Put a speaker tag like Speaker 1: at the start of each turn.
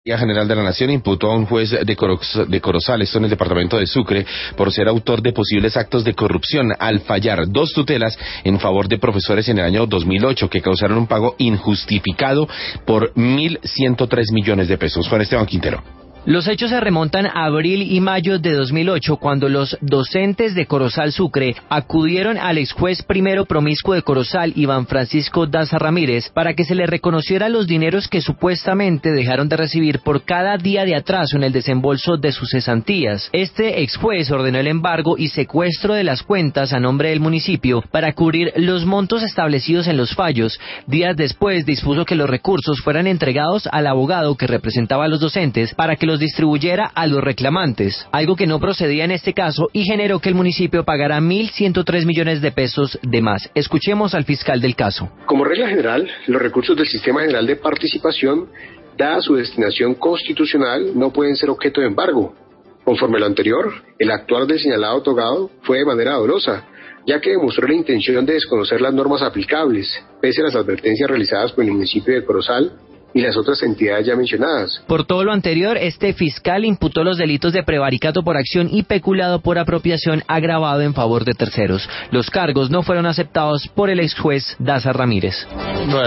Speaker 1: La Fiscalía General de la Nación imputó a un juez de Corozal, esto en el departamento de Sucre, por ser autor de posibles actos de corrupción al fallar 2 tutelas en favor de profesores en el año 2008 que causaron un pago injustificado por 1.103 millones de pesos. Juan Esteban Quintero.
Speaker 2: Los hechos se remontan a abril y mayo de 2008, cuando los docentes de Corozal Sucre acudieron al ex juez primero promiscuo de Corozal, Iván Francisco Daza Ramírez, para que se le reconociera los dineros que supuestamente dejaron de recibir por cada día de atraso en el desembolso de sus cesantías. Este ex juez ordenó el embargo y secuestro de las cuentas a nombre del municipio para cubrir los montos establecidos en los fallos. Días después dispuso que los recursos fueran entregados al abogado que representaba a los docentes para que los distribuyera a los reclamantes, algo que no procedía en este caso y generó que el municipio pagara 1.103 millones de pesos de más. Escuchemos al fiscal del caso.
Speaker 3: Como regla general, los recursos del Sistema General de Participación, dada su destinación constitucional, no pueden ser objeto de embargo. Conforme a lo anterior, el actuar del señalado togado fue de manera dolosa, ya que demostró la intención de desconocer las normas aplicables, pese a las advertencias realizadas por el municipio de Corozal y las otras entidades ya mencionadas.
Speaker 2: Por todo lo anterior, este fiscal imputó los delitos de prevaricato por acción y peculado por apropiación agravado en favor de terceros. Los cargos no fueron aceptados por el ex juez Daza Ramírez.